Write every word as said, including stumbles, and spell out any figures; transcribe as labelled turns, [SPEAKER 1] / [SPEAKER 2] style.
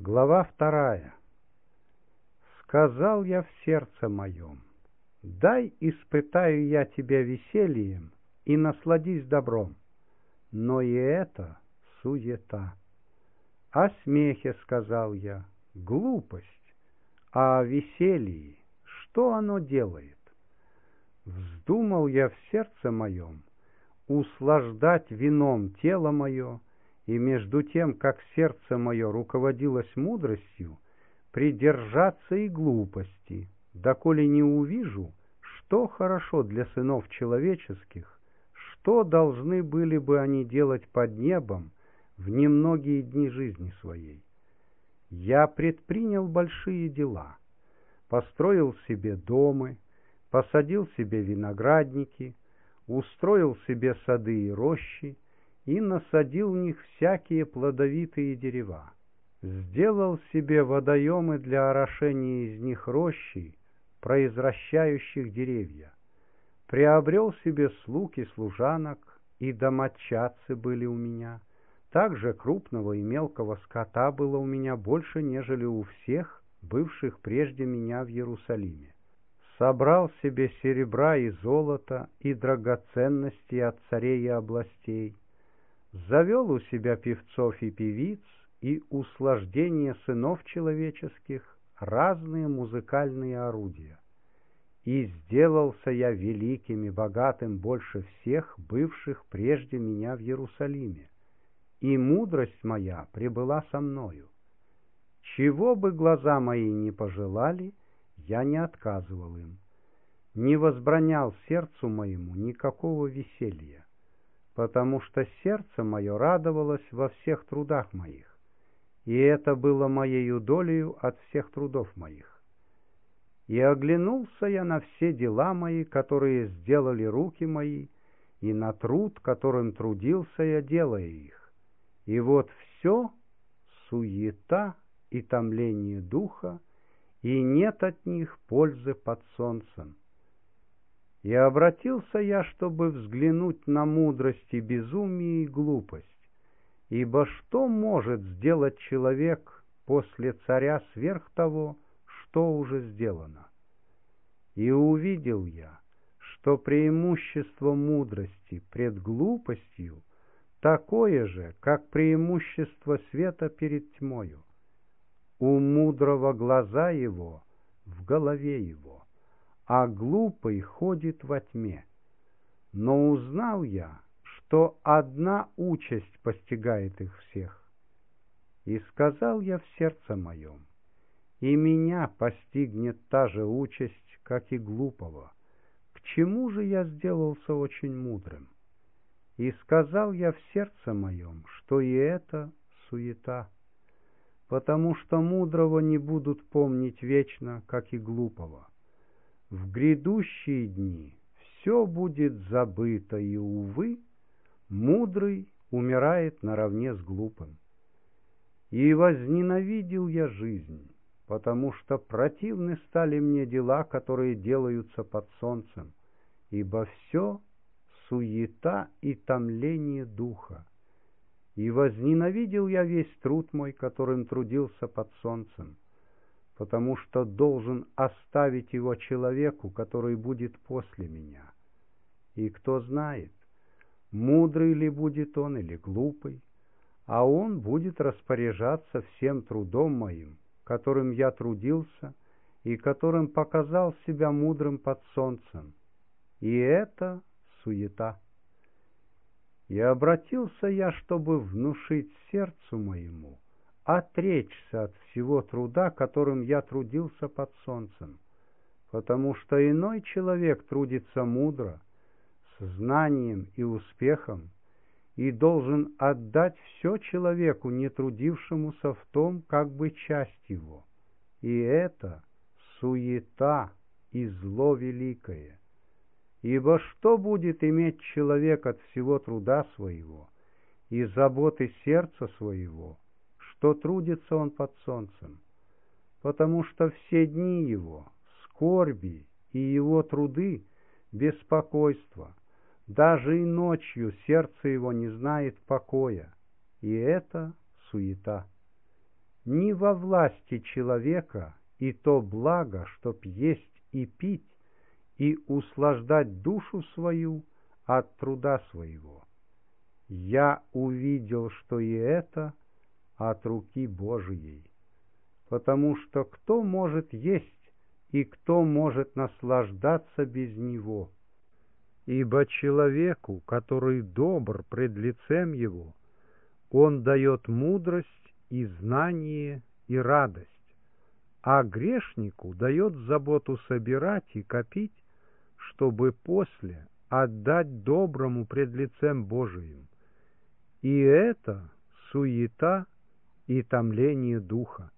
[SPEAKER 1] Глава вторая. Сказал я в сердце моем: дай испытаю я тебя весельем и насладись добром. Но и это суета. О смехе сказал я: глупость, а о веселье что оно делает? Вздумал я в сердце моем услаждать вином тело мое, и между тем, как сердце мое руководилось мудростью, придержаться и глупости, доколе не увижу, что хорошо для сынов человеческих, что должны были бы они делать под небом в немногие дни жизни своей. Я предпринял большие дела, построил себе дома, посадил себе виноградники, устроил себе сады и рощи, и насадил в них всякие плодовитые дерева. Сделал себе водоемы для орошения из них рощи, произвращающих деревья. Приобрел себе слуг и служанок, и домочадцы были у меня. Также крупного и мелкого скота было у меня больше, нежели у всех, бывших прежде меня в Иерусалиме. Собрал себе серебра и золота, и драгоценности от царей и областей. Завел у себя певцов и певиц, и услаждение сынов человеческих, разные музыкальные орудия. И сделался я великим и богатым больше всех, бывших прежде меня в Иерусалиме, и мудрость моя пребыла со мною. Чего бы глаза мои не пожелали, я не отказывал им, не возбранял сердцу моему никакого веселья, потому что сердце мое радовалось во всех трудах моих, и это было моею долею от всех трудов моих. И оглянулся я на все дела мои, которые сделали руки мои, и на труд, которым трудился я, делая их. И вот все суета и томление духа, и нет от них пользы под солнцем. И обратился я, чтобы взглянуть на мудрость и безумие и глупость, ибо что может сделать человек после царя сверх того, что уже сделано? И увидел я, что преимущество мудрости пред глупостью такое же, как преимущество света перед тьмою. У мудрого глаза его в голове его, а глупый ходит во тьме. Но узнал я, что одна участь постигает их всех. И сказал я в сердце моем: и меня постигнет та же участь, как и глупого. К чему же я сделался очень мудрым? И сказал я в сердце моем, что и это суета, потому что мудрого не будут помнить вечно, как и глупого. В грядущие дни все будет забыто, и, увы, мудрый умирает наравне с глупым. И возненавидел я жизнь, потому что противны стали мне дела, которые делаются под солнцем, ибо все суета и томление духа. И возненавидел я весь труд мой, которым трудился под солнцем, потому что должен оставить его человеку, который будет после меня. И кто знает, мудрый ли будет он или глупый, а он будет распоряжаться всем трудом моим, которым я трудился и которым показал себя мудрым под солнцем. И это суета. И обратился я, чтобы внушить сердцу моему отречься от всего труда, которым я трудился под солнцем, потому что иной человек трудится мудро, с знанием и успехом, и должен отдать все человеку, не трудившемуся в том, как бы часть его. И это суета и зло великое. Ибо что будет иметь человек от всего труда своего и заботы сердца своего, что трудится он под солнцем? Потому что все дни его скорби и его труды беспокойство, даже и ночью сердце его не знает покоя, и это суета. Не во власти человека и то благо, чтоб есть и пить, и услаждать душу свою от труда своего. Я увидел, что и это от руки Божией, потому что кто может есть и кто может наслаждаться без него? Ибо человеку, который добр пред лицем его, он дает мудрость и знание и радость, а грешнику дает заботу собирать и копить, чтобы после отдать доброму пред лицем Божиим. И это суета и томление духа.